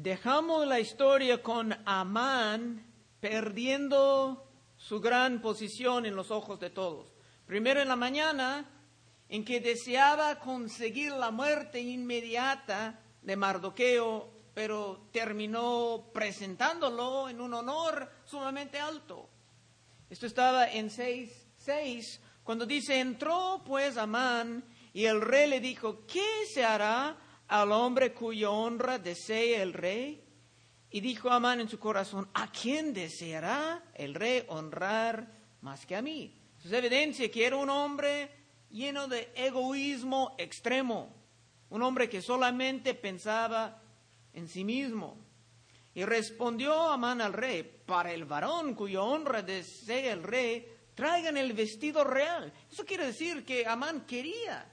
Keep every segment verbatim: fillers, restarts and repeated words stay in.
Dejamos la historia con Amán perdiendo su gran posición en los ojos de todos. Primero en la mañana, en que deseaba conseguir la muerte inmediata de Mardoqueo, pero terminó presentándolo en un honor sumamente alto. Esto estaba en seis seis, cuando dice, entró pues Amán, y el rey le dijo, ¿qué se hará al hombre cuya honra desee el rey? Y dijo Amán en su corazón, ¿a quién deseará el rey honrar más que a mí? Eso es evidencia que era un hombre lleno de egoísmo extremo, un hombre que solamente pensaba en sí mismo. Y respondió Amán al rey, para el varón cuya honra desea el rey, traigan el vestido real. Eso quiere decir que Amán quería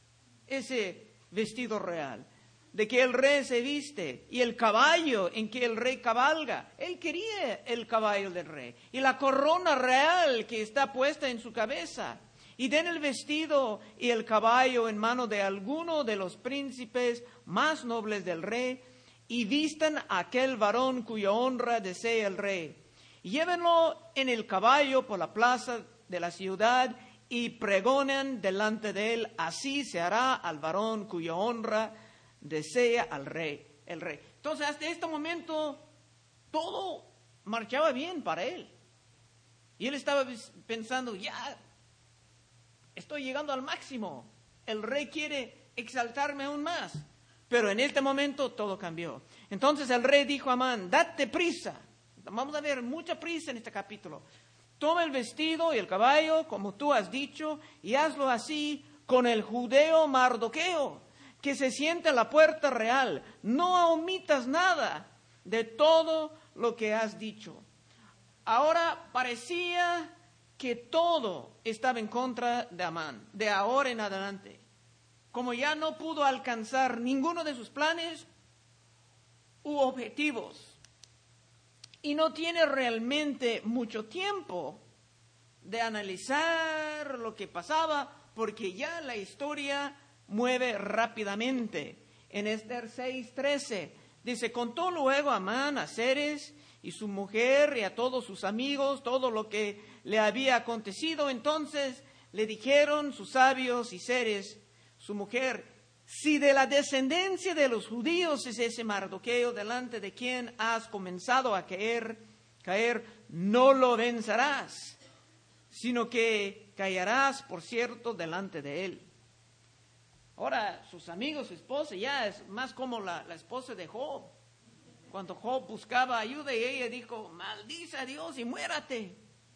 ese vestido real, de que el rey se viste, y el caballo en que el rey cabalga. Él quería el caballo del rey, y la corona real que está puesta en su cabeza. Y den el vestido y el caballo en mano de alguno de los príncipes más nobles del rey, y vistan a aquel varón cuya honra desea el rey. Y llévenlo en el caballo por la plaza de la ciudad, y pregonen delante de él, así se hará al varón cuya honra desea al rey, el rey. Entonces, hasta este momento, todo marchaba bien para él. Y él estaba pensando, ya estoy llegando al máximo. El rey quiere exaltarme aún más. Pero en este momento todo cambió. Entonces el rey dijo a Amán, date prisa. Vamos a ver mucha prisa en este capítulo. Toma el vestido y el caballo, como tú has dicho, y hazlo así con el judeo Mardoqueo, que se siente a la puerta real. No omitas nada de todo lo que has dicho. Ahora parecía que todo estaba en contra de Amán, de ahora en adelante. Como ya no pudo alcanzar ninguno de sus planes u objetivos, y no tiene realmente mucho tiempo de analizar lo que pasaba, porque ya la historia mueve rápidamente. En Esther seis trece dice, contó luego Amán a Zeres y su mujer y a todos sus amigos todo lo que le había acontecido. Entonces le dijeron sus sabios y Zeres, su mujer, si de la descendencia de los judíos es ese Mardoqueo delante de quien has comenzado a caer, caer, no lo vencerás, sino que caerás, por cierto, delante de él. Ahora, sus amigos, su esposa, ya es más como la, la esposa de Job. Cuando Job buscaba ayuda y ella dijo, maldice a Dios y muérate.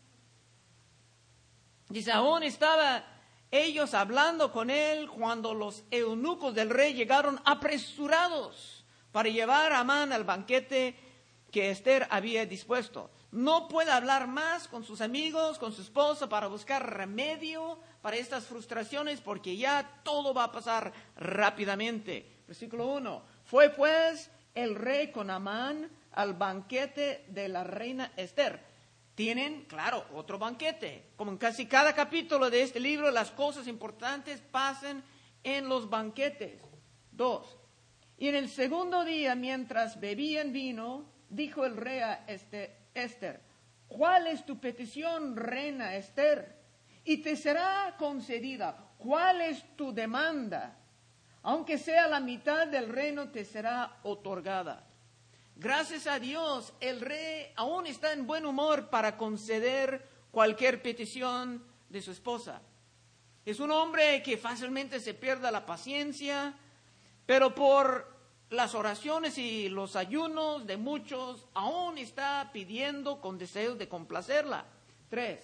Dice, aún estaba ellos hablando con él cuando los eunucos del rey llegaron apresurados para llevar a Amán al banquete que Esther había dispuesto. No puede hablar más con sus amigos, con su esposa, para buscar remedio para estas frustraciones, porque ya todo va a pasar rápidamente. Versículo uno. Fue pues el rey con Amán al banquete de la reina Esther. Tienen, claro, otro banquete. Como en casi cada capítulo de este libro, las cosas importantes pasan en los banquetes. Dos. Y en el segundo día, mientras bebían vino, dijo el rey a Esther, ¿cuál es tu petición, reina Esther? Y te será concedida. ¿Cuál es tu demanda? Aunque sea la mitad del reino, te será otorgada. Gracias a Dios, el rey aún está en buen humor para conceder cualquier petición de su esposa. Es un hombre que fácilmente se pierde la paciencia, pero por las oraciones y los ayunos de muchos, aún está pidiendo con deseos de complacerla. Tres.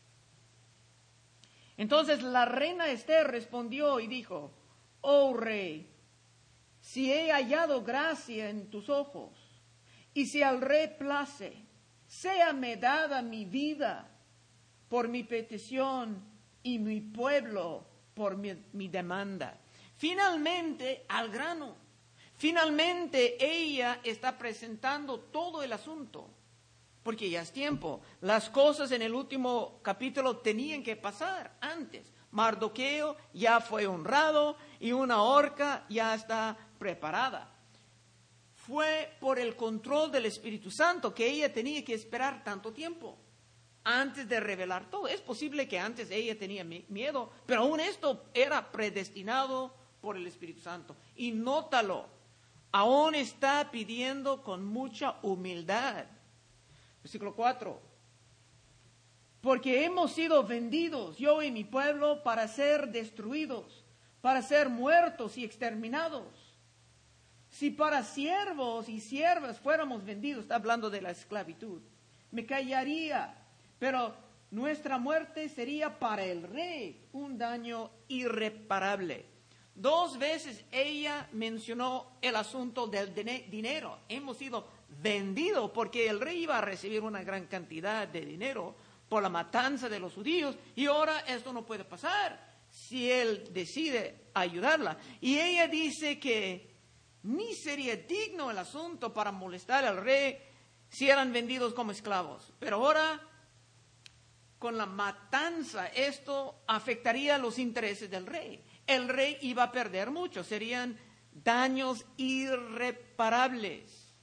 Entonces la reina Esther respondió y dijo, oh rey, si he hallado gracia en tus ojos, y si al rey place, séame dada mi vida por mi petición y mi pueblo por mi, mi demanda. Finalmente, al grano. Finalmente, ella está presentando todo el asunto, porque ya es tiempo. Las cosas en el último capítulo tenían que pasar antes. Mardoqueo ya fue honrado y una horca ya está preparada. fue por el control del Espíritu Santo que ella tenía que esperar tanto tiempo antes de revelar todo. Es posible que antes ella tenía miedo, pero aún esto era predestinado por el Espíritu Santo. Y nótalo, aún está pidiendo con mucha humildad. Versículo cuatro. Porque hemos sido vendidos, yo y mi pueblo, para ser destruidos, para ser muertos y exterminados. Si para siervos y siervas fuéramos vendidos, está hablando de la esclavitud, me callaría, pero nuestra muerte sería para el rey un daño irreparable. Dos veces ella mencionó el asunto del dinero. Hemos sido vendidos porque el rey iba a recibir una gran cantidad de dinero por la matanza de los judíos, y ahora esto no puede pasar si él decide ayudarla. Y ella dice que ni sería digno el asunto para molestar al rey si eran vendidos como esclavos. Pero ahora, con la matanza, esto afectaría los intereses del rey. El rey iba a perder mucho, serían daños irreparables.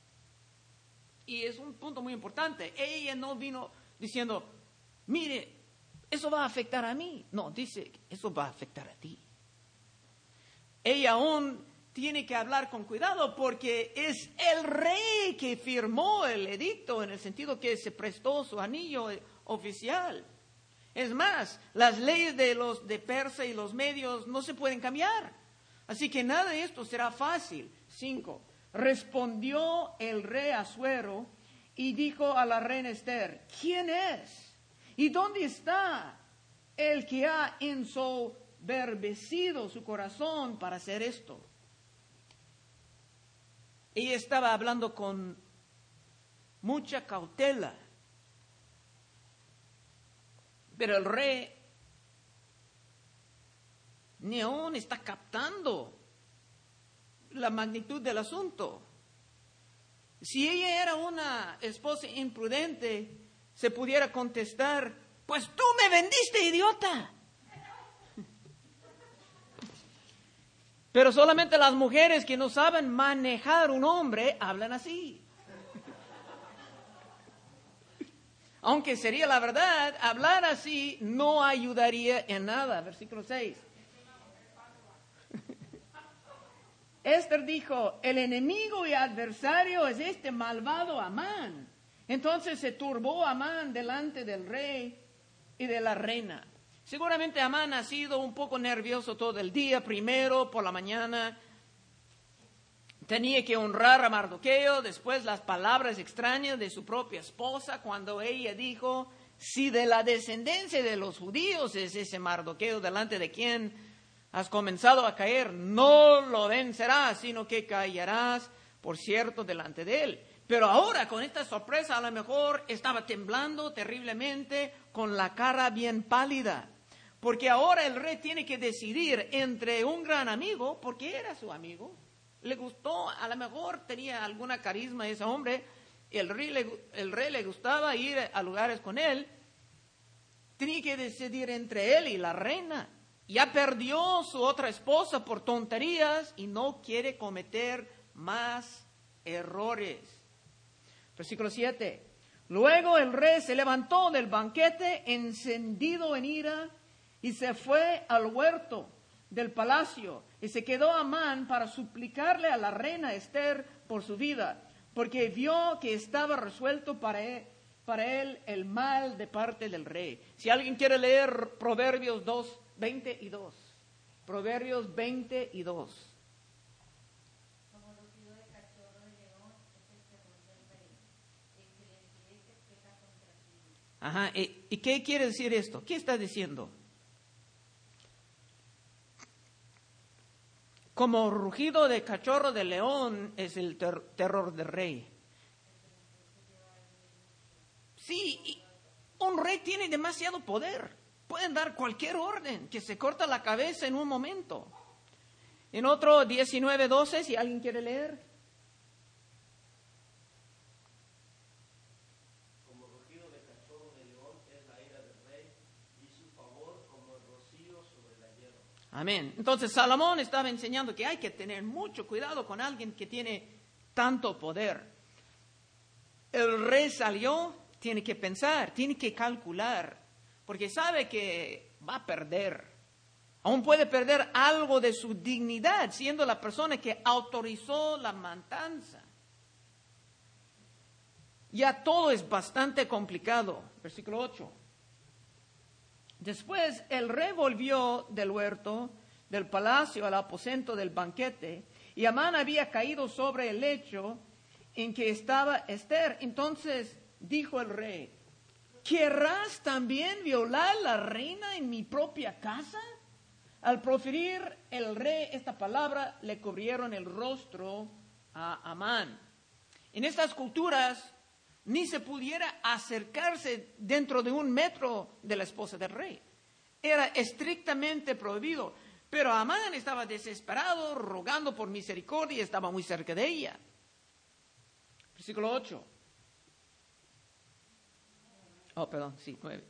Y es un punto muy importante. Ella no vino diciendo, mire, eso va a afectar a mí. No, dice, eso va a afectar a ti. Ella aún tiene que hablar con cuidado porque es el rey que firmó el edicto, en el sentido que se prestó su anillo oficial. Es más, las leyes de los de Persia y los medios no se pueden cambiar. Así que nada de esto será fácil. Cinco. Respondió el rey Asuero y dijo a la reina Esther, ¿quién es? ¿Y dónde está el que ha ensoberbecido su corazón para hacer esto? Ella estaba hablando con mucha cautela, pero el rey ni aún está captando la magnitud del asunto. Si ella era una esposa imprudente, se pudiera contestar, pues tú me vendiste, idiota. Pero solamente las mujeres que no saben manejar un hombre hablan así. Aunque sería la verdad, hablar así no ayudaría en nada. Versículo seis. Esther dijo, el enemigo y adversario es este malvado Amán. Entonces se turbó Amán delante del rey y de la reina. Seguramente Amán ha sido un poco nervioso todo el día. Primero, por la mañana, tenía que honrar a Mardoqueo. Después, las palabras extrañas de su propia esposa cuando ella dijo, si de la descendencia de los judíos es ese Mardoqueo delante de quien has comenzado a caer, no lo vencerás, sino que caerás, por cierto, delante de él. Pero ahora, con esta sorpresa, a lo mejor estaba temblando terriblemente, con la cara bien pálida. Porque ahora el rey tiene que decidir entre un gran amigo, porque era su amigo, le gustó, a lo mejor tenía alguna carisma ese hombre, el rey le, el rey le gustaba ir a lugares con él, tenía que decidir entre él y la reina. Ya perdió su otra esposa por tonterías y no quiere cometer más errores. Versículo siete. Luego el rey se levantó del banquete encendido en ira y se fue al huerto del palacio y se quedó Amán para suplicarle a la reina Esther por su vida, porque vio que estaba resuelto para él, para él el mal de parte del rey. Si alguien quiere leer Proverbios dos, veinte y dos. Proverbios veinte y dos. Como rugido de cachorro de león es el terror del rey. El que le enfurece peca contra sí. Ajá, ¿y, ¿y qué quiere decir esto? ¿Qué está diciendo? Como rugido de cachorro de león es el ter- terror del rey. Sí, un rey tiene demasiado poder. Pueden dar cualquier orden, que se corta la cabeza en un momento. En otro diecinueve doce, si alguien quiere leer. Como rugido de cachorro de león es la ira del rey, y su favor como el rocío sobre la hierba. Amén. Entonces Salomón estaba enseñando que hay que tener mucho cuidado con alguien que tiene tanto poder. El rey salió, tiene que pensar, tiene que calcular, porque sabe que va a perder. Aún puede perder algo de su dignidad, siendo la persona que autorizó la matanza. Ya todo es bastante complicado. Versículo ocho. Después el rey volvió del huerto, del palacio al aposento del banquete, y Amán había caído sobre el lecho en que estaba Esther. Entonces dijo el rey: ¿querrás también violar la reina en mi propia casa? Al proferir el rey esta palabra, le cubrieron el rostro a Amán. En estas culturas ni se pudiera acercarse dentro de un metro de la esposa del rey. Era estrictamente prohibido. Pero Amán estaba desesperado, rogando por misericordia, y estaba muy cerca de ella. Versículo ocho. Oh, perdón, sí, nueve.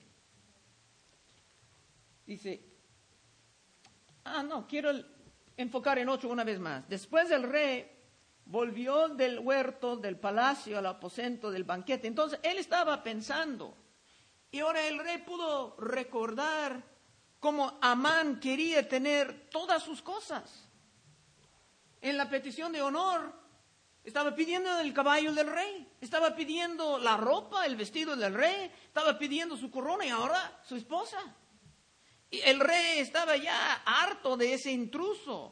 Dice, ah, no, quiero enfocar en ocho una vez más. Después el rey volvió del huerto, del palacio, al aposento del banquete. Entonces él estaba pensando, y ahora el rey pudo recordar cómo Amán quería tener todas sus cosas. En la petición de honor, estaba pidiendo el caballo del rey, estaba pidiendo la ropa, el vestido del rey, estaba pidiendo su corona y ahora su esposa. Y el rey estaba ya harto de ese intruso.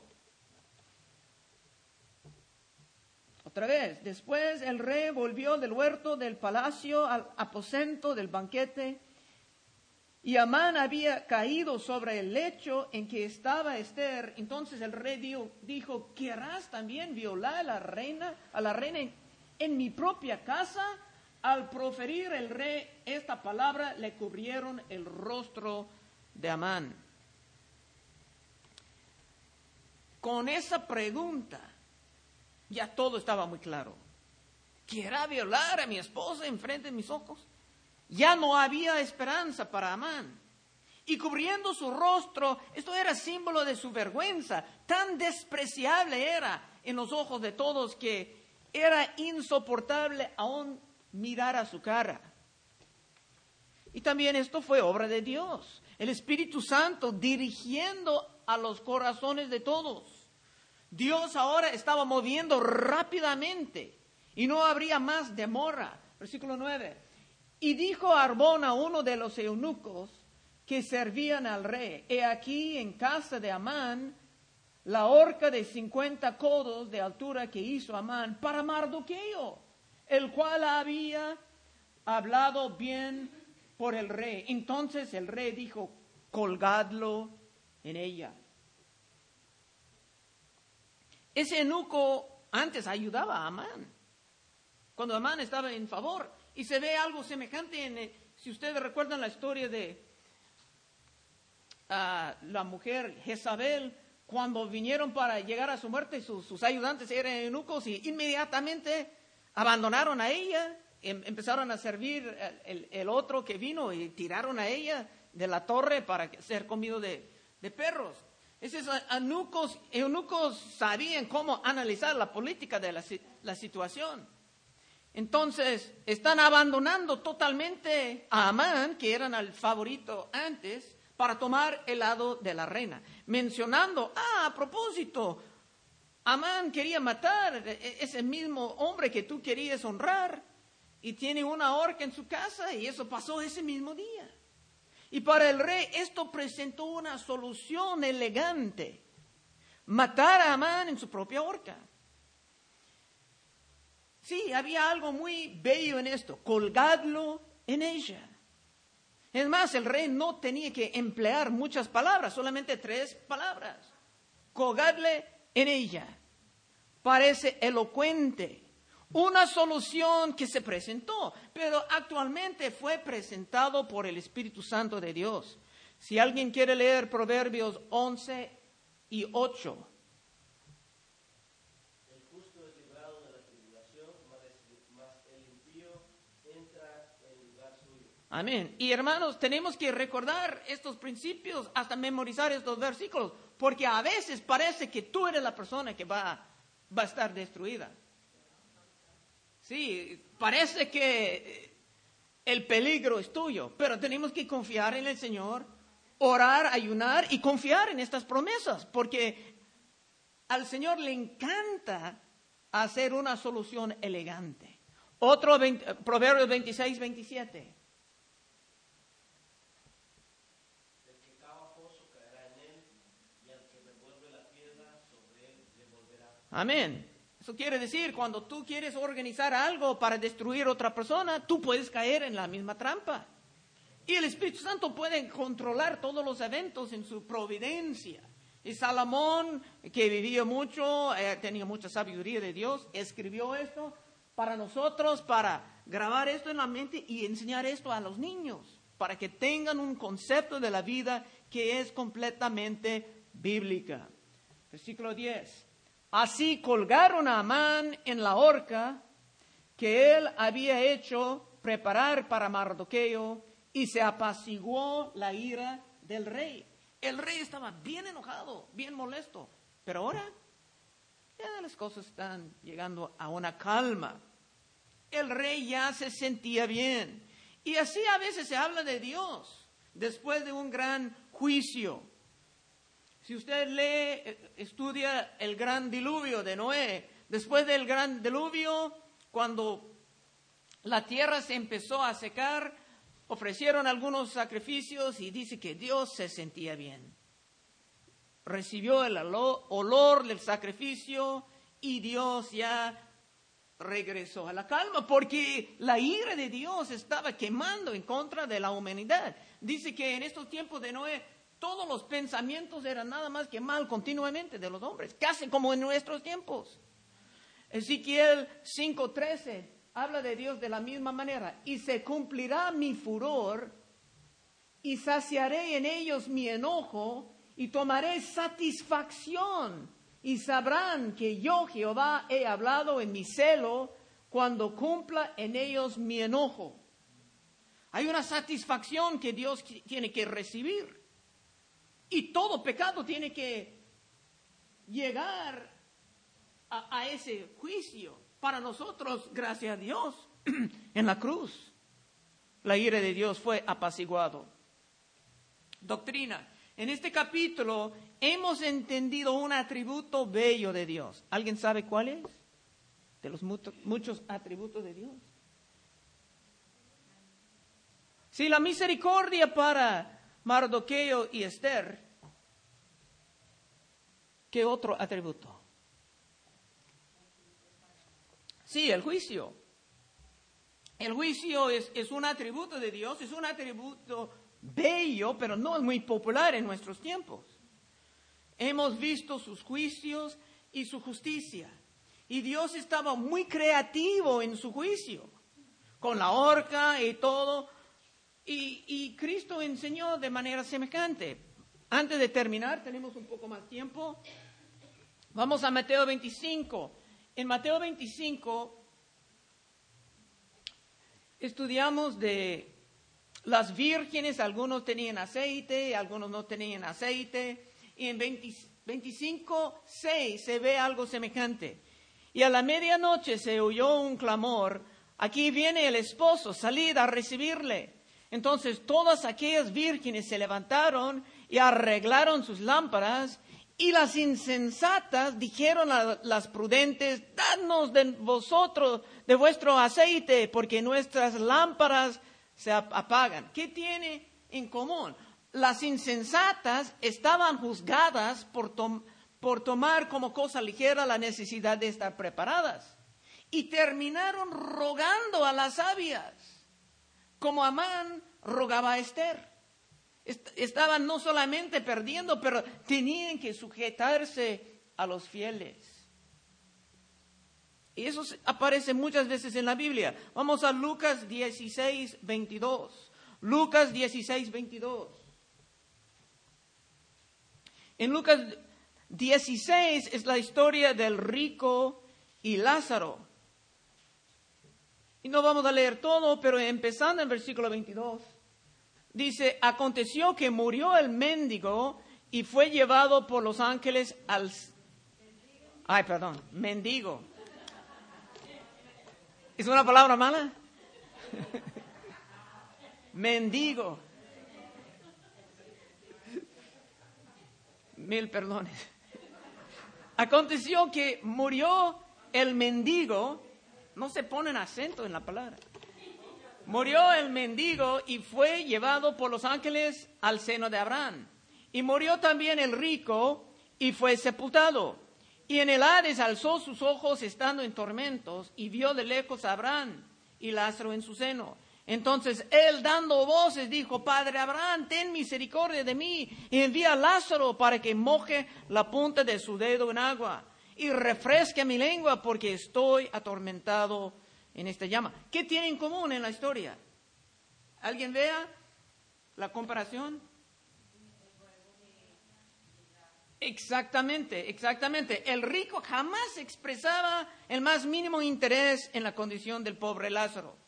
Otra vez, después el rey volvió del huerto del palacio al aposento del banquete, y Amán había caído sobre el lecho en que estaba Esther. Entonces el rey dijo, dijo ¿querrás también violar a la reina, a la reina en, en mi propia casa? Al proferir el rey esta palabra, le cubrieron el rostro de Amán. Con esa pregunta, ya todo estaba muy claro. ¿Querrá violar a mi esposa enfrente de mis ojos? Ya no había esperanza para Amán. Y cubriendo su rostro, esto era símbolo de su vergüenza. Tan despreciable era en los ojos de todos que era insoportable aún mirar a su cara. Y también esto fue obra de Dios. El Espíritu Santo dirigiendo a los corazones de todos. Dios ahora estaba moviendo rápidamente y no habría más demora. Versículo nueve. Y dijo Arbona, uno de los eunucos que servían al rey: he aquí en casa de Amán la horca de cincuenta codos de altura que hizo Amán para Mardoqueo, el cual había hablado bien por el rey. Entonces el rey dijo: colgadlo en ella. Ese eunuco antes ayudaba a Amán, cuando Amán estaba en favor. Y se ve algo semejante, en, si ustedes recuerdan la historia de uh, la mujer Jezabel, cuando vinieron para llegar a su muerte, sus, sus ayudantes eran eunucos y inmediatamente abandonaron a ella, em, empezaron a servir el, el, el otro que vino y tiraron a ella de la torre para ser comido de, de perros. Esos eunucos, eunucos sabían cómo analizar la política de la, la situación. Entonces, están abandonando totalmente a Amán, que eran el favorito antes, para tomar el lado de la reina. Mencionando, ah, a propósito, Amán quería matar a ese mismo hombre que tú querías honrar, y tiene una horca en su casa, y eso pasó ese mismo día. Y para el rey esto presentó una solución elegante: matar a Amán en su propia horca. Sí, había algo muy bello en esto: colgadlo en ella. Es más, el rey no tenía que emplear muchas palabras, solamente tres palabras. Colgadle en ella. Parece elocuente. Una solución que se presentó, pero actualmente fue presentado por el Espíritu Santo de Dios. Si alguien quiere leer Proverbios once y ocho. Amén. Y hermanos, tenemos que recordar estos principios, hasta memorizar estos versículos, porque a veces parece que tú eres la persona que va, va a estar destruida. Sí, parece que el peligro es tuyo, pero tenemos que confiar en el Señor, orar, ayunar y confiar en estas promesas, porque al Señor le encanta hacer una solución elegante. Otro, veinte, Proverbios veintiséis, veintisiete. El que cava foso caerá en él, y al que revuelve la piedra sobre él le volverá. Amén. Eso quiere decir, cuando tú quieres organizar algo para destruir a otra persona, tú puedes caer en la misma trampa. Y el Espíritu Santo puede controlar todos los eventos en su providencia. Y Salomón, que vivía mucho, eh, tenía mucha sabiduría de Dios, escribió esto para nosotros, para grabar esto en la mente y enseñar esto a los niños, para que tengan un concepto de la vida que es completamente bíblica. Versículo diez. Así colgaron a Amán en la horca que él había hecho preparar para Mardoqueo, y se apaciguó la ira del rey. El rey estaba bien enojado, bien molesto, pero ahora ya las cosas están llegando a una calma. El rey ya se sentía bien. Y así a veces se habla de Dios después de un gran juicio. Si usted lee, estudia el gran diluvio de Noé, después del gran diluvio, cuando la tierra se empezó a secar, ofrecieron algunos sacrificios y dice que Dios se sentía bien. Recibió el olor del sacrificio y Dios ya regresó a la calma, porque la ira de Dios estaba quemando en contra de la humanidad. Dice que en estos tiempos de Noé, todos los pensamientos eran nada más que mal continuamente de los hombres, casi como en nuestros tiempos. Ezequiel cinco trece habla de Dios de la misma manera. Y se cumplirá mi furor, y saciaré en ellos mi enojo, y tomaré satisfacción, y sabrán que yo, Jehová, he hablado en mi celo, cuando cumpla en ellos mi enojo. Hay una satisfacción que Dios tiene que recibir. Y todo pecado tiene que llegar a, a ese juicio. Para nosotros, gracias a Dios, en la cruz, la ira de Dios fue apaciguado. Doctrina. En este capítulo hemos entendido un atributo bello de Dios. ¿Alguien sabe cuál es? De los muchos, muchos atributos de Dios. Sí, la misericordia para Mardoqueo y Esther. ¿Qué otro atributo? Sí, el juicio. El juicio es, es un atributo de Dios, es un atributo bello, pero no es muy popular en nuestros tiempos. Hemos visto sus juicios y su justicia. Y Dios estaba muy creativo en su juicio, con la horca y todo. Y, y Cristo enseñó de manera semejante. Antes de terminar, tenemos un poco más tiempo. Vamos a Mateo veinticinco. En Mateo veinticinco estudiamos de las vírgenes, algunos tenían aceite, algunos no tenían aceite, y en veinticinco seis se ve algo semejante. Y a la medianoche se oyó un clamor, aquí viene el esposo, salid a recibirle. Entonces todas aquellas vírgenes se levantaron y arreglaron sus lámparas. Y las insensatas dijeron a las prudentes, dadnos de vosotros, de vuestro aceite, porque nuestras lámparas se apagan. ¿Qué tiene en común? Las insensatas estaban juzgadas por, tom- por tomar como cosa ligera la necesidad de estar preparadas. Y terminaron rogando a las sabias, como Amán rogaba a Esther. Estaban no solamente perdiendo, pero tenían que sujetarse a los fieles. Y eso aparece muchas veces en la Biblia. Vamos a Lucas dieciséis, veintidós. Lucas dieciséis, veintidós. En Lucas dieciséis es la historia del rico y Lázaro. Y no vamos a leer todo, pero empezando en versículo veintidós. Dice, aconteció que murió el mendigo y fue llevado por los ángeles al... Ay, perdón, mendigo. ¿Es una palabra mala? Mendigo. Mil perdones. Aconteció que murió el mendigo. No se ponen acento en la palabra. Murió el mendigo y fue llevado por los ángeles al seno de Abraham. Y murió también el rico y fue sepultado. Y en el Hades alzó sus ojos estando en tormentos y vio de lejos a Abraham y Lázaro en su seno. Entonces él, dando voces, dijo: Padre Abraham, ten misericordia de mí y envía a Lázaro para que moje la punta de su dedo en agua y refresque mi lengua, porque estoy atormentado en esta llama. ¿Qué tiene en común en la historia? ¿Alguien vea la comparación? Exactamente, exactamente. El rico jamás expresaba el más mínimo interés en la condición del pobre Lázaro.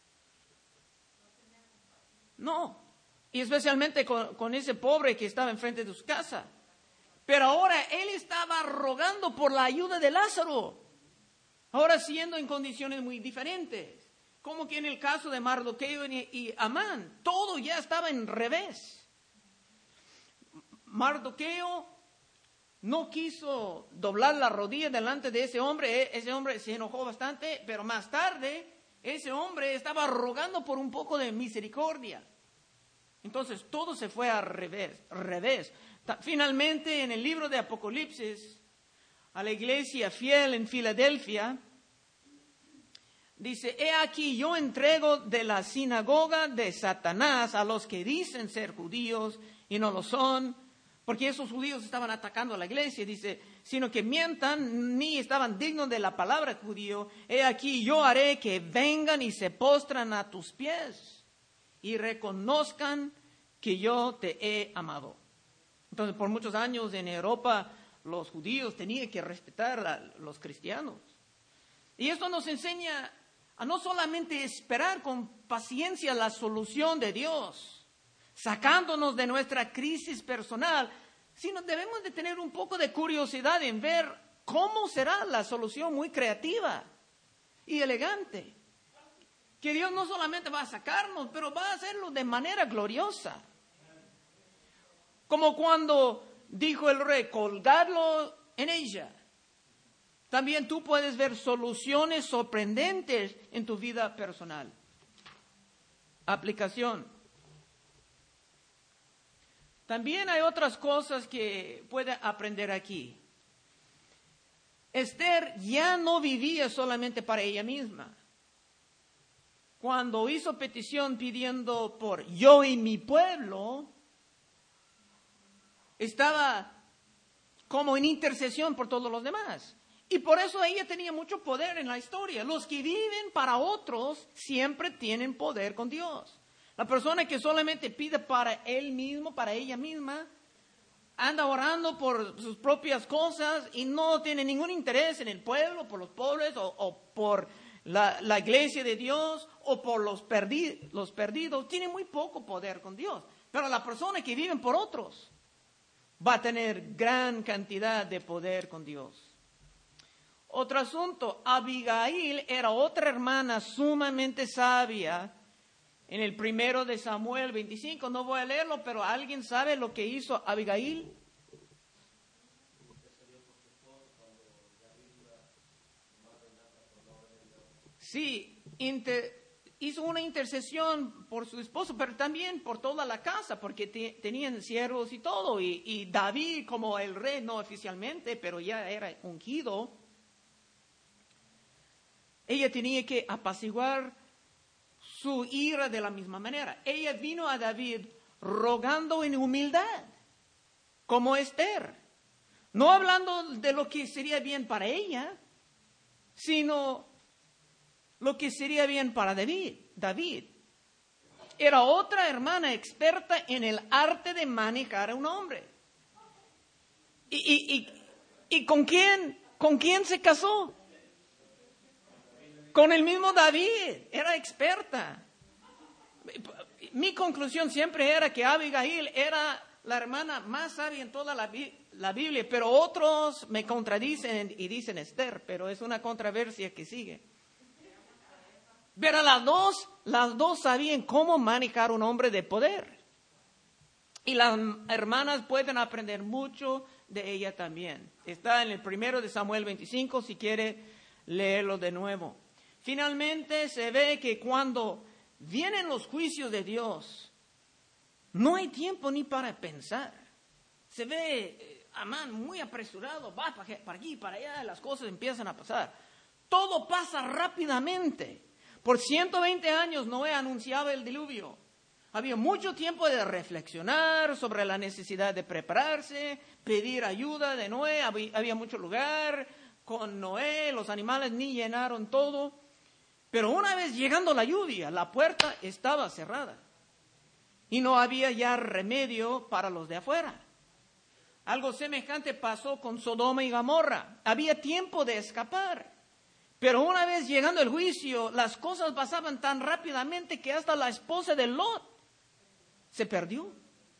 No, y especialmente con, con ese pobre que estaba enfrente de su casa. Pero ahora él estaba rogando por la ayuda de Lázaro. Ahora siendo en condiciones muy diferentes. Como que en el caso de Mardoqueo y, y Amán, todo ya estaba en revés. Mardoqueo no quiso doblar la rodilla delante de ese hombre. Ese hombre se enojó bastante, pero más tarde ese hombre estaba rogando por un poco de misericordia. Entonces todo se fue al revés, revés. Finalmente, en el libro de Apocalipsis, a la iglesia fiel en Filadelfia, dice: he aquí yo entrego de la sinagoga de Satanás a los que dicen ser judíos y no lo son, porque esos judíos estaban atacando a la iglesia, dice, sino que mientan, ni estaban dignos de la palabra judío. He aquí yo haré que vengan y se postran a tus pies y reconozcan que yo te he amado. Entonces, por muchos años en Europa, los judíos tenían que respetar a los cristianos. Y esto nos enseña a no solamente esperar con paciencia la solución de Dios, sacándonos de nuestra crisis personal, sino debemos de tener un poco de curiosidad en ver cómo será la solución muy creativa y elegante. Que Dios no solamente va a sacarnos, pero va a hacerlo de manera gloriosa. Como cuando dijo el rey: colgadlo en ella. También tú puedes ver soluciones sorprendentes en tu vida personal. Aplicación. También hay otras cosas que puede aprender aquí. Esther ya no vivía solamente para ella misma. Cuando hizo petición pidiendo por yo y mi pueblo, estaba como en intercesión por todos los demás. Y por eso ella tenía mucho poder en la historia. Los que viven para otros siempre tienen poder con Dios. La persona que solamente pide para él mismo, para ella misma, anda orando por sus propias cosas y no tiene ningún interés en el pueblo, por los pobres o, o por la, la iglesia de Dios o por los, perdi, los perdidos. Tiene muy poco poder con Dios. Pero la persona que vive por otros va a tener gran cantidad de poder con Dios. Otro asunto, Abigail era otra hermana sumamente sabia. En el primero de Samuel veinticinco, no voy a leerlo, pero ¿alguien sabe lo que hizo Abigail? Sí, inter, hizo una intercesión por su esposo, pero también por toda la casa, porque te, tenían siervos y todo. Y, y David, como el rey, no oficialmente, pero ya era ungido, ella tenía que apaciguar su ira de la misma manera. Ella vino a David rogando en humildad, como Esther, no hablando de lo que sería bien para ella, sino lo que sería bien para David. David era otra hermana experta en el arte de manejar a un hombre. ¿Y, y, y, y con quién, con quién se casó? Con el mismo David, era experta. Mi conclusión siempre era que Abigail era la hermana más sabia en toda la, la Biblia, pero otros me contradicen y dicen Esther, pero es una controversia que sigue. Pero las dos, las dos sabían cómo manejar un hombre de poder. Y las hermanas pueden aprender mucho de ella también. Está en el primero de Samuel veinticinco, si quiere leerlo de nuevo. Finalmente se ve que cuando vienen los juicios de Dios, no hay tiempo ni para pensar. Se ve eh, Amán muy apresurado, va para aquí, para allá, las cosas empiezan a pasar. Todo pasa rápidamente. Por ciento veinte años Noé anunciaba el diluvio. Había mucho tiempo de reflexionar sobre la necesidad de prepararse, pedir ayuda de Noé. Había, había mucho lugar con Noé, los animales ni llenaron todo. Pero una vez llegando la lluvia, la puerta estaba cerrada. Y no había ya remedio para los de afuera. Algo semejante pasó con Sodoma y Gomorra. Había tiempo de escapar. Pero una vez llegando el juicio, las cosas pasaban tan rápidamente que hasta la esposa de Lot se perdió.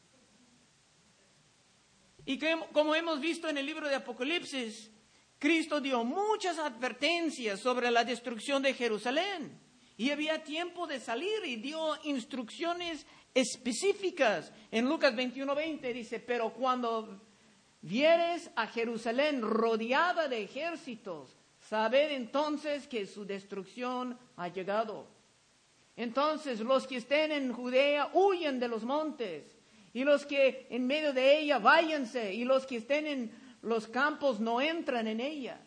Y que, como hemos visto en el libro de Apocalipsis, Cristo dio muchas advertencias sobre la destrucción de Jerusalén. Y había tiempo de salir y dio instrucciones específicas. En Lucas veintiuno veinte dice, pero cuando vieres a Jerusalén rodeada de ejércitos, sabed entonces que su destrucción ha llegado. Entonces los que estén en Judea huyen de los montes, y los que en medio de ella váyanse, y los que estén en los campos no entran en ella.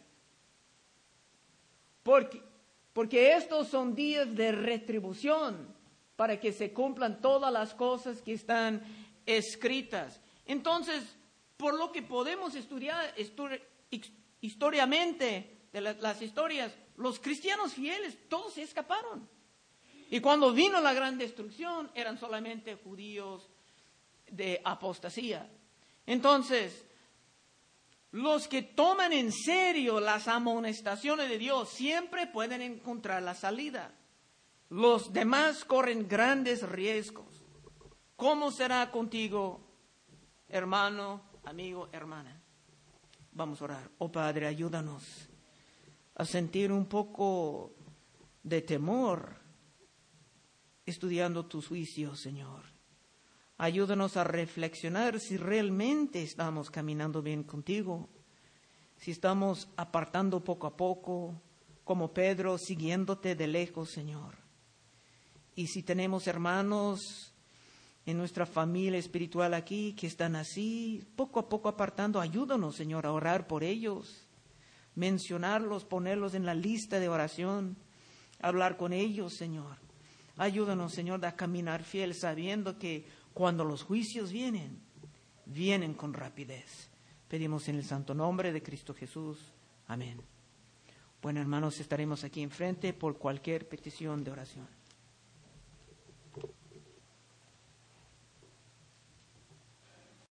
Porque, porque estos son días de retribución, para que se cumplan todas las cosas que están escritas. Entonces, por lo que podemos estudiar histori- históricamente de la, las historias, los cristianos fieles, todos se escaparon. Y cuando vino la gran destrucción, eran solamente judíos de apostasía. Entonces, los que toman en serio las amonestaciones de Dios siempre pueden encontrar la salida. Los demás corren grandes riesgos. ¿Cómo será contigo, hermano, amigo, hermana? Vamos a orar. Oh Padre, ayúdanos a sentir un poco de temor estudiando tus juicios, Señor. Ayúdanos a reflexionar si realmente estamos caminando bien contigo, si estamos apartando poco a poco, como Pedro, siguiéndote de lejos, Señor. Y si tenemos hermanos en nuestra familia espiritual aquí que están así, poco a poco apartando, ayúdanos, Señor, a orar por ellos, mencionarlos, ponerlos en la lista de oración, hablar con ellos, Señor. Ayúdanos, Señor, a caminar fiel, sabiendo que cuando los juicios vienen, vienen con rapidez. Pedimos en el santo nombre de Cristo Jesús. Amén. Bueno, hermanos, estaremos aquí enfrente por cualquier petición de oración.